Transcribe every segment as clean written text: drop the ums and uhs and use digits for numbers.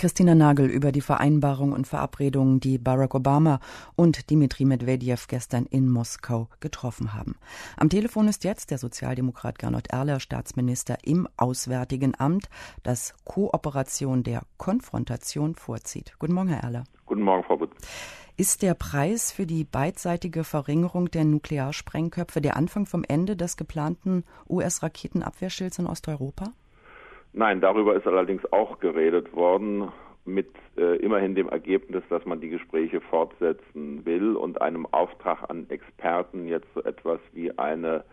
Christina Nagel über die Vereinbarung und Verabredungen, die Barack Obama und Dmitri Medvedev gestern in Moskau getroffen haben. Am Telefon ist jetzt der Sozialdemokrat Gernot Erler, Staatsminister im Auswärtigen Amt, das Kooperation der Konfrontation vorzieht. Guten Morgen, Herr Erler. Guten Morgen, Frau Butz. Ist der Preis für die beidseitige Verringerung der Nuklearsprengköpfe der Anfang vom Ende des geplanten US-Raketenabwehrschilds in Osteuropa? Nein, darüber ist allerdings auch geredet worden, mit immerhin dem Ergebnis, dass man die Gespräche fortsetzen will und einem Auftrag an Experten, jetzt so etwas wie eine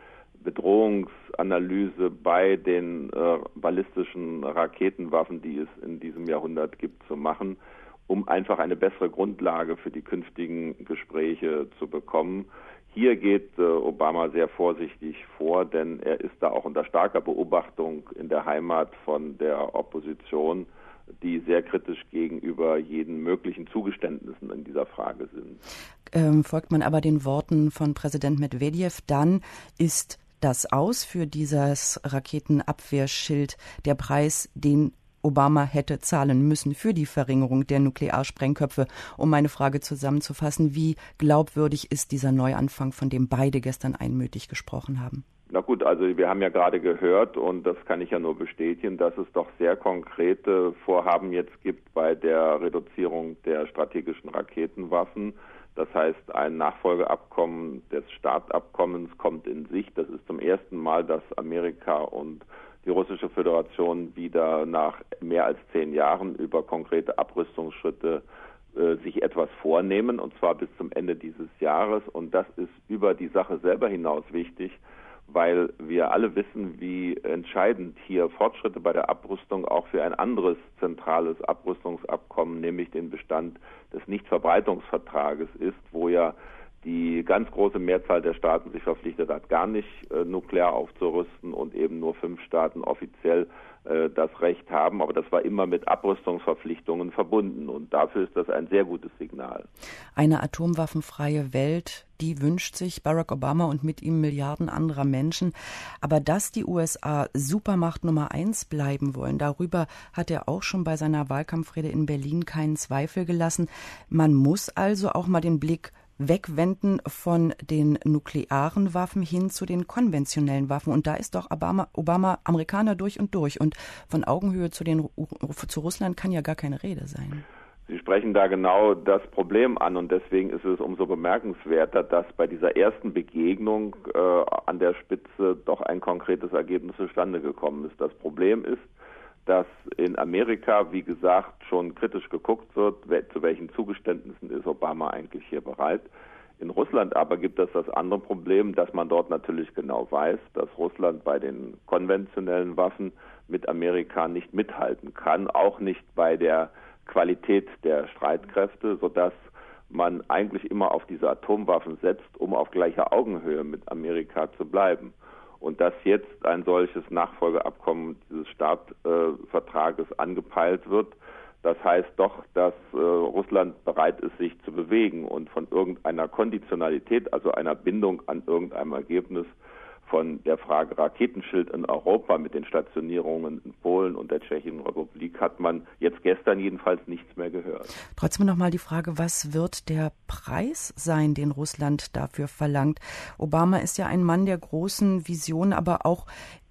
Bedrohungsanalyse bei den ballistischen Raketenwaffen, die es in diesem Jahrhundert gibt, zu machen, um einfach eine bessere Grundlage für die künftigen Gespräche zu bekommen. Hier geht Obama sehr vorsichtig vor, denn er ist da auch unter starker Beobachtung in der Heimat von der Opposition, die sehr kritisch gegenüber jeden möglichen Zugeständnissen in dieser Frage sind. Folgt man aber den Worten von Präsident Medvedev, dann ist das aus für dieses Raketenabwehrschild der Preis, den Obama hätte zahlen müssen für die Verringerung der Nuklearsprengköpfe. Um meine Frage zusammenzufassen, wie glaubwürdig ist dieser Neuanfang, von dem beide gestern einmütig gesprochen haben? Na gut, also wir haben ja gerade gehört, und das kann ich ja nur bestätigen, dass es doch sehr konkrete Vorhaben jetzt gibt bei der Reduzierung der strategischen Raketenwaffen. Das heißt, ein Nachfolgeabkommen des START-Abkommens kommt in Sicht. Das ist zum ersten Mal, dass Amerika und die Russische Föderation wieder nach mehr als 10 Jahren über konkrete Abrüstungsschritte sich etwas vornehmen, und zwar bis zum Ende dieses Jahres. Und das ist über die Sache selber hinaus wichtig, weil wir alle wissen, wie entscheidend hier Fortschritte bei der Abrüstung auch für ein anderes zentrales Abrüstungsabkommen, nämlich den Bestand des Nichtverbreitungsvertrages ist, wo ja die ganz große Mehrzahl der Staaten sich verpflichtet hat, gar nicht nuklear aufzurüsten und eben nur 5 Staaten offiziell das Recht haben. Aber das war immer mit Abrüstungsverpflichtungen verbunden, und dafür ist das ein sehr gutes Signal. Eine atomwaffenfreie Welt, die wünscht sich Barack Obama und mit ihm Milliarden anderer Menschen. Aber dass die USA Supermacht Nummer 1 bleiben wollen, darüber hat er auch schon bei seiner Wahlkampfrede in Berlin keinen Zweifel gelassen. Man muss also auch mal den Blick wegwenden von den nuklearen Waffen hin zu den konventionellen Waffen. Und da ist doch Obama Amerikaner durch und durch. Und von Augenhöhe zu Russland kann ja gar keine Rede sein. Sie sprechen da genau das Problem an, und deswegen ist es umso bemerkenswerter, dass bei dieser ersten Begegnung an der Spitze doch ein konkretes Ergebnis zustande gekommen ist. Das Problem ist, dass in Amerika, wie gesagt, schon kritisch geguckt wird, zu welchen Zugeständnissen ist Obama eigentlich hier bereit. In Russland aber gibt es das andere Problem, dass man dort natürlich genau weiß, dass Russland bei den konventionellen Waffen mit Amerika nicht mithalten kann, auch nicht bei der Qualität der Streitkräfte, sodass man eigentlich immer auf diese Atomwaffen setzt, um auf gleicher Augenhöhe mit Amerika zu bleiben. Und dass jetzt ein solches Nachfolgeabkommen dieses START-Vertrages angepeilt wird, das heißt doch, dass Russland bereit ist, sich zu bewegen und von irgendeiner Konditionalität, also einer Bindung an irgendeinem Ergebnis von der Frage Raketenschild in Europa mit den Stationierungen in Polen und der Tschechischen Republik hat man jetzt gestern jedenfalls nichts mehr gehört. Trotzdem nochmal die Frage, was wird der Preis sein, den Russland dafür verlangt? Obama ist ja ein Mann der großen Vision, aber auch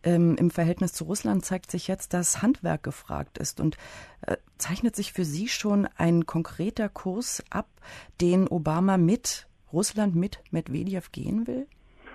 im Verhältnis zu Russland zeigt sich jetzt, dass Handwerk gefragt ist. Und zeichnet sich für Sie schon ein konkreter Kurs ab, den Obama mit Russland, mit Medvedev gehen will?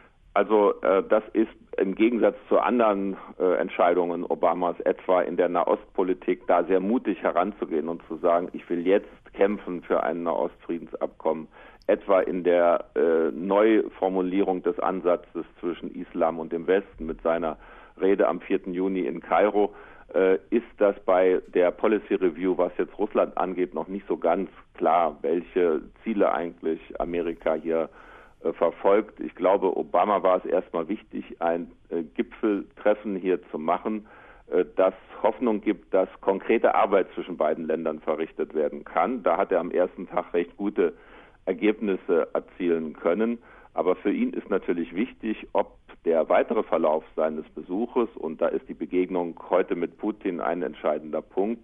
Also das ist im Gegensatz zu anderen Entscheidungen Obamas, etwa in der Nahostpolitik, da sehr mutig heranzugehen und zu sagen, ich will jetzt kämpfen für ein Nahostfriedensabkommen, etwa in der Neuformulierung des Ansatzes zwischen Islam und dem Westen mit seiner Rede am 4. Juni in Kairo, ist das bei der Policy Review, was jetzt Russland angeht, noch nicht so ganz klar, welche Ziele eigentlich Amerika hier verfolgt. Ich glaube, Obama war es erstmal wichtig, ein Gipfeltreffen hier zu machen, das Hoffnung gibt, dass konkrete Arbeit zwischen beiden Ländern verrichtet werden kann. Da hat er am ersten Tag recht gute Ergebnisse erzielen können. Aber für ihn ist natürlich wichtig, ob der weitere Verlauf seines Besuches, und da ist die Begegnung heute mit Putin ein entscheidender Punkt,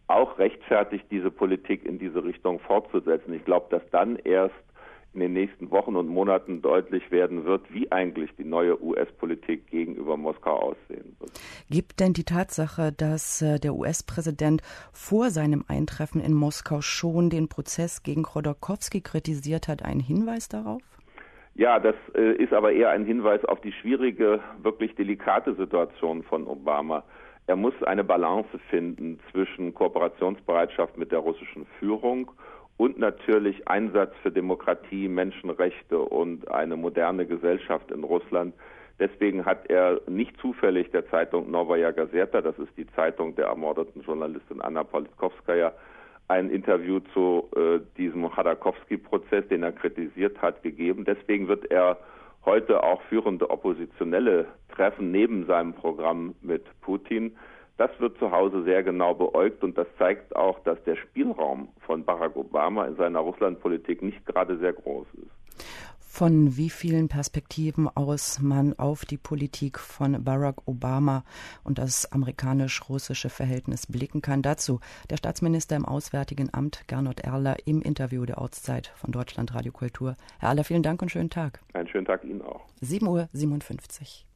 auch rechtfertigt, diese Politik in diese Richtung fortzusetzen. Ich glaube, dass dann erst in den nächsten Wochen und Monaten deutlich werden wird, wie eigentlich die neue US-Politik gegenüber Moskau aussehen wird. Gibt denn die Tatsache, dass der US-Präsident vor seinem Eintreffen in Moskau schon den Prozess gegen Chodorkowski kritisiert hat, einen Hinweis darauf? Ja, das ist aber eher ein Hinweis auf die schwierige, wirklich delikate Situation von Obama. Er muss eine Balance finden zwischen Kooperationsbereitschaft mit der russischen Führung und natürlich Einsatz für Demokratie, Menschenrechte und eine moderne Gesellschaft in Russland. Deswegen hat er nicht zufällig der Zeitung Novaya Gazeta, das ist die Zeitung der ermordeten Journalistin Anna Politkovskaja, ein Interview zu diesem Chodorkowski-Prozess, den er kritisiert hat, gegeben. Deswegen wird er heute auch führende Oppositionelle treffen, neben seinem Programm mit Putin. Das wird zu Hause sehr genau beäugt und das zeigt auch, dass der Spielraum von Barack Obama in seiner Russlandpolitik nicht gerade sehr groß ist. Von wie vielen Perspektiven aus man auf die Politik von Barack Obama und das amerikanisch-russische Verhältnis blicken kann. Dazu der Staatsminister im Auswärtigen Amt Gernot Erler im Interview der Ortszeit von Deutschlandradio Kultur. Herr Erler, vielen Dank und schönen Tag. Einen schönen Tag Ihnen auch. 7:57 Uhr.